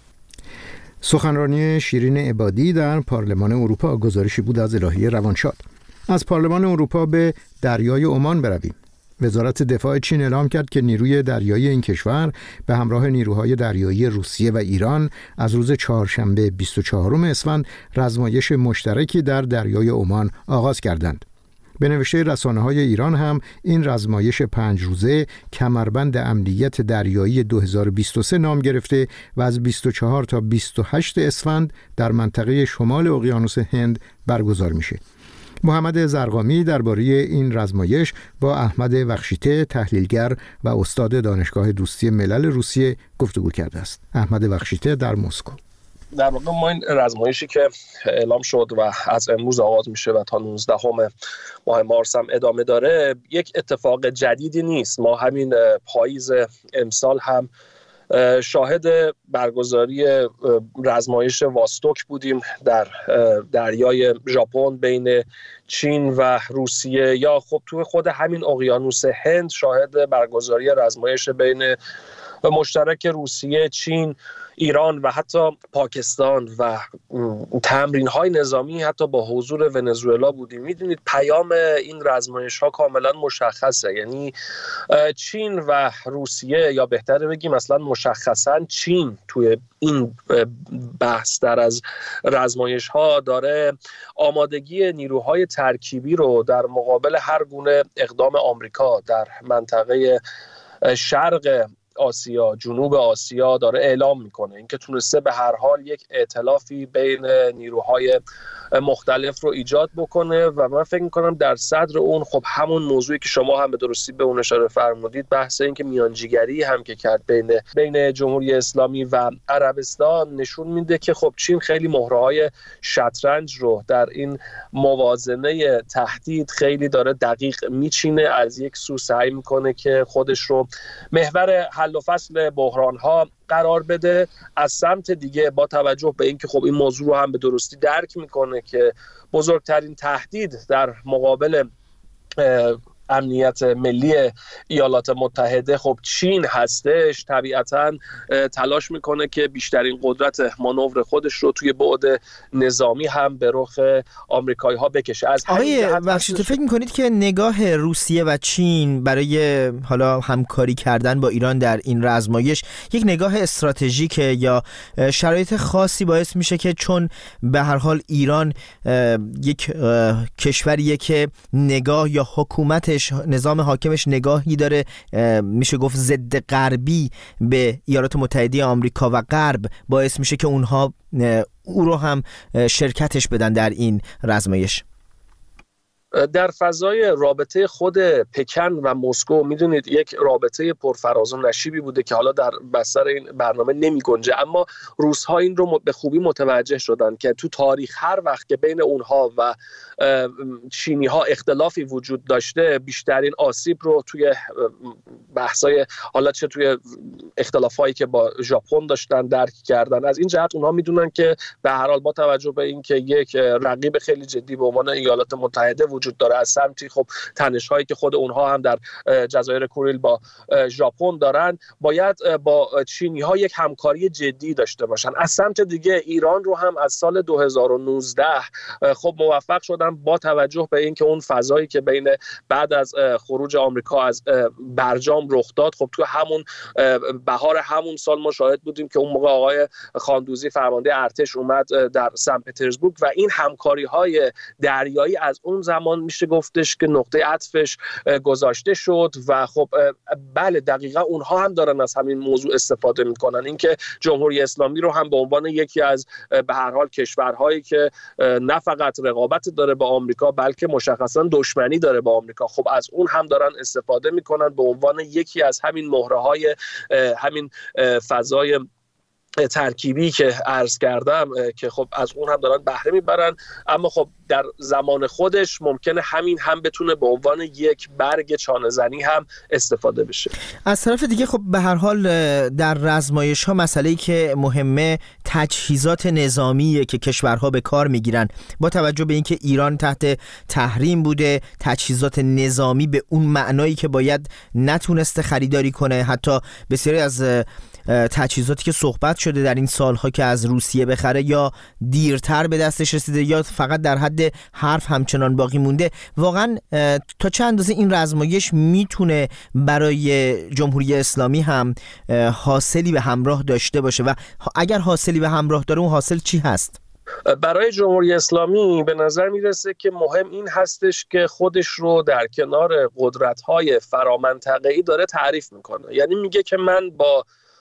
سخنرانی شیرین عبادی در پارلمان اروپا گزارشی بود از الهی روانشاد. از پارلمان اروپا به دریای عمان برویم. وزارت دفاع چین اعلام کرد که نیروی دریایی این کشور به همراه نیروهای دریایی روسیه و ایران از روز چهارشنبه بیست و چهارم اسفند رزمایش مشترکی در دریای عمان آغاز کردند. به نوشته رسانه‌های ایران هم این رزمایش پنج روزه کمربند امنیت دریایی دو هزار و بیست و سه نام گرفته و از بیست و چهار تا بیست و هشت اسفند در منطقه شمال اقیانوس هند برگزار میشه. محمد زرقامی درباره این رزمایش با احمد وخشیته تحلیلگر و استاد دانشگاه دوستی ملل روسیه گفتگو کرده است. احمد وخشیته در مسکو. در واقع ما این رزمایشی که اعلام شد و از امروز آغاز میشه و تا نوزدهم ماه مارس هم ادامه داره یک اتفاق جدیدی نیست. ما همین پاییز امسال هم شاهد برگزاری رزمایش واستوک بودیم در دریای ژاپن بین چین و روسیه، یا خب تو خود همین اقیانوس هند شاهد برگزاری رزمایش بین مشترک روسیه، چین، ایران و حتی پاکستان و تمرین‌های نظامی حتی با حضور ونزوئلا بودیم. میدونید پیام این رزمایش‌ها کاملا مشخصه، یعنی چین و روسیه، یا بهتره بگیم اصلا مشخصا چین توی این بحث در از رزمایش‌ها داره آمادگی نیروهای ترکیبی رو در مقابل هر گونه اقدام آمریکا در منطقه شرق آسیا، جنوب آسیا داره اعلام میکنه. اینکه تونسته به هر حال یک ائتلافی بین نیروهای مختلف رو ایجاد بکنه و من فکر میکنم در صدر اون خب همون موضوعی که شما هم به درستی به اون اشاره فرمودید، بحث این که میانجیگری هم که کرد بین بین جمهوری اسلامی و عربستان نشون میده که خب چین خیلی مهره‌های شطرنج رو در این موازنه تهدید خیلی داره دقیق میچینه. از یک سو سعی میکنه که خودش رو محور حل و فصل بحران‌ها قرار بده، از سمت دیگه با توجه به اینکه خب این موضوع رو هم به درستی درک میکنه که بزرگترین تهدید در مقابل امنیت ملی ایالات متحده خب چین هستش، طبیعتاً تلاش میکنه که بیشترین قدرت مانور خودش رو توی بعد نظامی هم به رخ آمریکایی ها بکشه. از آقای وخشیته فکر میکنید که نگاه روسیه و چین برای حالا همکاری کردن با ایران در این رزمایش یک نگاه استراتژیکه، یا شرایط خاصی باعث میشه که چون به هر حال ایران یک کشوریه که نگاه یا حکومت نظام حاکمش نگاهی داره میشه گفت ضد غربی به ایالات متحده آمریکا و غرب، باعث میشه که اونها او رو هم شرکتش بدن در این رزمایش؟ در فضای رابطه خود پکن و مسکو میدونید یک رابطه پرفراز و نشیبی بوده که حالا در بستر این برنامه نمی گنجه، اما روس‌ها این رو به خوبی متوجه شدن که تو تاریخ هر وقت که بین اونها و چینی‌ها اختلافی وجود داشته، بیشترین آسیب رو توی بحث‌های حالا چه توی اختلافایی که با ژاپن داشتن درک کردن. از این جهت اونها میدونن که به هر حال با توجه به اینکه یک رقیب خیلی جدی به عنوان ایالات متحده وجود داره، از سمتی خب تنش‌هایی که خود اونها هم در جزایر کوریل با ژاپن دارن، باید با چینی‌ها یک همکاری جدی داشته باشن. از سمت دیگه ایران رو هم از سال دو هزار و نوزده خب موفق شدن با توجه به اینکه اون فضایی که بین بعد از خروج آمریکا از برجام رخ داد، خب تو همون بهار همون سال ما شاهد بودیم که اون موقع آقای خاندوزی فرمانده ارتش اومد در سن پترزبورگ و این همکاری‌های دریایی از اون زمان میشه گفتش که نقطه عطفش گذاشته شد و خب بله دقیقا اونها هم دارن از همین موضوع استفاده میکنن. اینکه جمهوری اسلامی رو هم به عنوان یکی از به هر حال کشورهایی که نه فقط رقابت داره با آمریکا بلکه مشخصا دشمنی داره با آمریکا، خب از اون هم دارن استفاده میکنن به عنوان یکی از همین مهره‌های همین فضای ترکیبی که عرض کردم که خب از اون هم دارن بهره میبرن. اما خب در زمان خودش ممکنه همین هم بتونه به عنوان یک برگ چانه زنی هم استفاده بشه. از طرف دیگه خب به هر حال در رزمایش ها مسئله‌ای که مهمه تجهیزات نظامیه که کشورها به کار میگیرن. با توجه به اینکه ایران تحت تحریم بوده، تجهیزات نظامی به اون معنایی که باید نتونسته خریداری کنه. حتی بسیاری از تجهیزاتی که صحبت شده در این سالها که از روسیه بخره یا دیرتر به دستش رسیده یا فقط در حد حرف همچنان باقی مونده. واقعا تا چه اندازه این رزمایش میتونه برای جمهوری اسلامی هم حاصلی به همراه داشته باشه و اگر حاصلی به همراه داره اون حاصل چی هست؟ برای جمهوری اسلامی به نظر میرسه که مهم این هستش که خودش رو در کنار قدرت‌های فرامنطقه‌ای داره تعریف میکنه. یعنی میگه که من با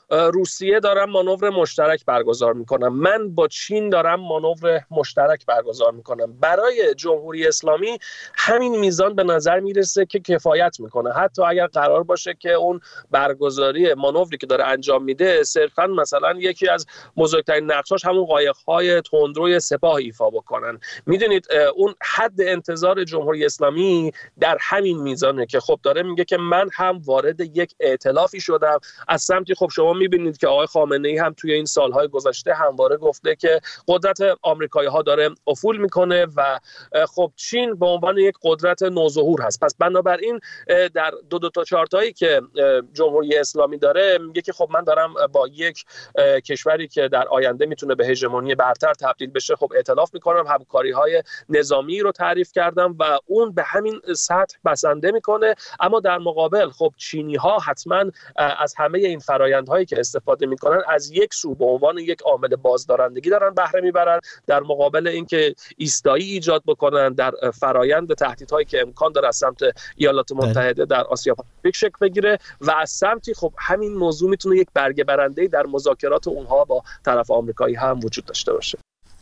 روسیه دارم مانور مشترک برگزار میکنم، من با چین دارم مانور مشترک برگزار میکنم. برای جمهوری اسلامی همین میزان به نظر میرسه که کفایت میکنه، حتی اگر قرار باشه که اون برگزاری مانوری که داره انجام میده صرفا مثلا یکی از بزرگترین نقشاش همون قایق‌های تندروی سپاه ایفا بکنن. میدونید اون حد انتظار جمهوری اسلامی در همین میزانه که خب داره میگه که من هم وارد یک ائتلافی شدم. از سمتی خب شما میبینید که آقای خامنه‌ای هم توی این سالهای گذشته همواره گفته که قدرت آمریکایی‌ها داره افول میکنه و خب چین به عنوان یک قدرت نوظهور هست. پس بنابراین در دو دو تا چارتایی که جمهوری اسلامی داره میگه که خب من دارم با یک کشوری که در آینده میتونه به هژمونی برتر تبدیل بشه خب ائتلاف میکنم، همکاری‌های نظامی رو تعریف کردم و اون به همین سطح بسنده میکنه. اما در مقابل خب چینی‌ها حتما از همه این فرآیندهایی که استفاده میکنن از یک سو به عنوان یک عامل بازدارندگی دارن بهره میبرن، در مقابل اینکه ایستایی ایجاد بکنن در فرآیند تهدیدهایی که امکان داره از سمت ایالات متحده در آسیا پاسیفیک شکل بگیره و از سمتی خب همین موضوع میتونه یک برگه برنده در مذاکرات اونها با طرف آمریکایی هم وجود داشته باشه.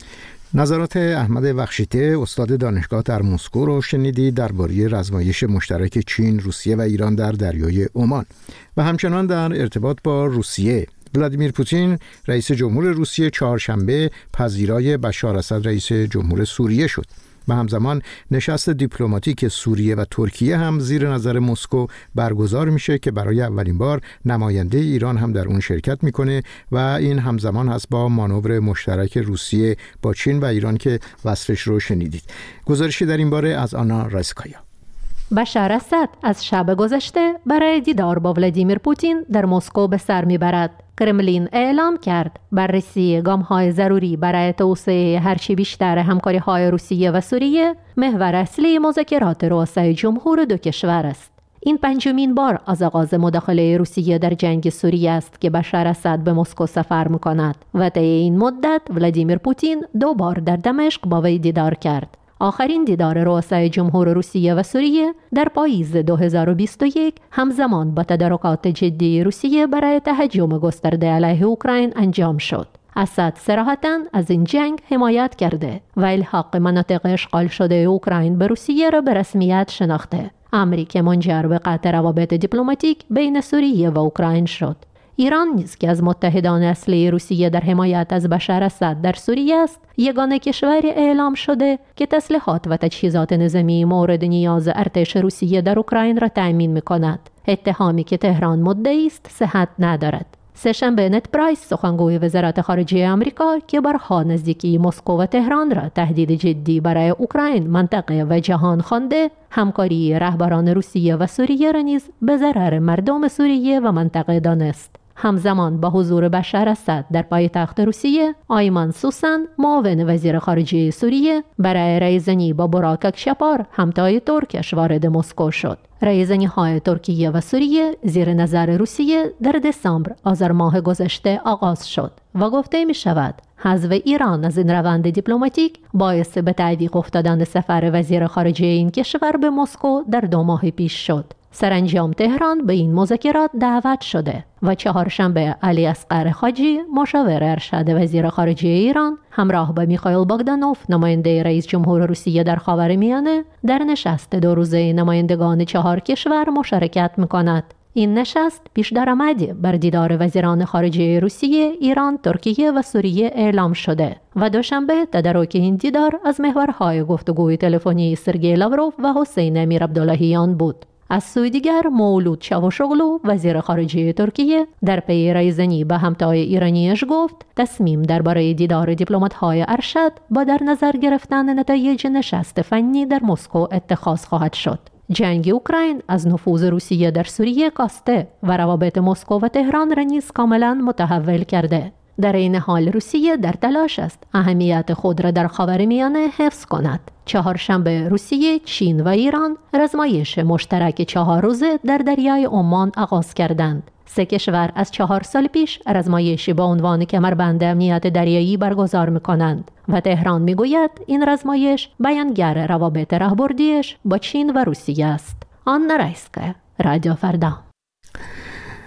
نظرات احمد بخشیته استاد دانشگاه در مسکو رو شنیدید درباره رزمایش مشترک چین، روسیه و ایران در دریای عمان. و همچنان در ارتباط با روسیه، ولادیمیر پوتین رئیس جمهور روسیه چهارشنبه پذیرای بشار اسد رئیس جمهور سوریه شد و همزمان نشست دیپلماتیک سوریه و ترکیه هم زیر نظر مسکو برگزار میشه که برای اولین بار نماینده ایران هم در اون شرکت میکنه و این همزمان هست با مانور مشترک روسیه با چین و ایران که وصفش رو شنیدید. گزارشی در این باره از آنا رایسکایا. بشار اسد از شب گذشته برای دیدار با ولادیمیر پوتین در مسکو به سر میبرد. کرملین اعلام کرد بررسی گام‌های ضروری برای توسعه هرچی بیشتر همکاری‌های روسیه و سوریه محور اصلی مذاکرات رؤسای جمهور دو کشور است. این پنجمین بار از آغاز مداخله روسیه در جنگ سوریه است که بشار اسد به مسکو سفر می‌کند و طی این مدت ولادیمیر پوتین دو بار در دمشق با وی دیدار کرد. آخرین دیدار رؤسای جمهور روسیه و سوریه در پاییز دو هزار و بیست و یک همزمان با تدارکات جدی روسیه برای تهاجم گسترده علیه اوکراین انجام شد. اسد صراحتاً از این جنگ حمایت کرده و الحاق مناطق اشغال شده اوکراین به روسیه را به رسمیت شناخته، امری که منجر به قطع روابط دیپلماتیک بین سوریه و اوکراین شد. ایران نیز که از متحدان اصلی روسیه در حمایت از بشار اسد در سوریه است، یگانه کشوری اعلام شده که تسلیحات و تجهیزات نظامی مورد نیاز ارتش روسیه در اوکراین را تأمین می‌کند. اتهامی که تهران مدعی است صحت ندارد. سه‌شنبه نت پرایس سخنگوی وزارت خارجه آمریکا که برها نزدیکی مسکو و تهران را تهدید جدی برای اوکراین، منطقه و جهان خوانده، همکاری رهبران روسیه و سوریه را نیز به ضرر مردم سوریه و منطقه دانست. همزمان با حضور بشار اسد در پایتخت روسیه، آیمان سوسن معاون وزیر خارجه سوریه برای رایزنی با براک اکشاپار همتای ترکش وارد مسکو شد. رایزنی‌های ترکیه و سوریه زیر نظر روسیه در دسامبر آذر ماه گذشته آغاز شد و گفته می شود حذف ایران از این روند دیپلماتیک باعث به تعویق افتادن سفر وزیر خارجه این کشور به مسکو در دو ماه پیش شد. سرانجام تهران به این مذاکرات دعوت شده و چهارشنبه علی اصغر خاجی مشاور ارشد وزیر خارجه ایران همراه با میخائیل باگدانوف نماینده رئیس جمهور روسیه در خاورمیانه در نشست دو روزه نمایندگان چهار کشور مشارکت می‌کند. این نشست پیش درآمدی بر دیدار وزیران خارجه روسیه، ایران، ترکیه و سوریه اعلام شده و دوشنبه تدارک این دیدار از محورهای گفتگوی تلفنی سرگئی لاوروف و حسین امیر عبداللهیان بود. از سوی دیگر مولود چاوشوغلو وزیر خارجه ترکیه در پی رایزنی به همتای ایرانیش گفت تصمیم درباره دیدار دیپلمات‌های ارشد با در نظر گرفتن نتایج نشست فنی در مسکو اتخاذ خواهد شد. جنگ اوکراین از نفوذ روسیه در سوریه کاسته و روابط مسکو و تهران را نیز کاملا متحول کرده. در این حال روسیه در تلاش است اهمیت خود را در خاورمیانه حفظ کند. چهارشنبه روسیه، چین و ایران رزمایش مشترک چهار روزه در دریای عمان آغاز کردند. سه کشور از چهار سال پیش رزمایشی با عنوان کمربند امنیت دریایی برگزار می‌کنند و تهران می‌گوید این رزمایش بیانگر روابط راهبردیش با چین و روسیه است. آنا رایسکایا، رادیو فردا.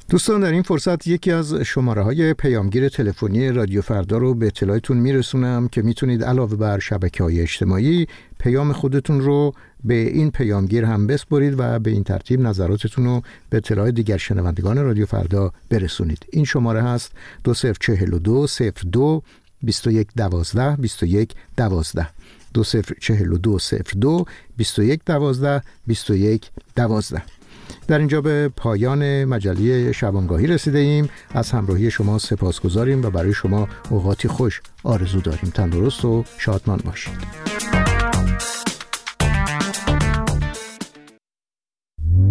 دوستان، در این فرصت یکی از شماره های پیامگیر تلفنی رادیو فردا رو به اطلاعتون میرسونم که میتونید علاوه بر شبکه‌های اجتماعی پیام خودتون رو به این پیامگیر هم بسپرید و به این ترتیب نظراتتون رو به اطلاع دیگر شنوندگان رادیو فردا برسونید. این شماره هست دو صفر چهل و دو صفر دو بیست و یک دوازده بیست و یک دوازده دو صفر چهل و دو صفر دو بیست و یک دوازده بیست و یک دوازده. در اینجا به پایان مجله شبانگاهی رسیده ایم. از همراهی شما سپاسگزاریم و برای شما اوقاتی خوش آرزو داریم. تندرست و شادمان باشید.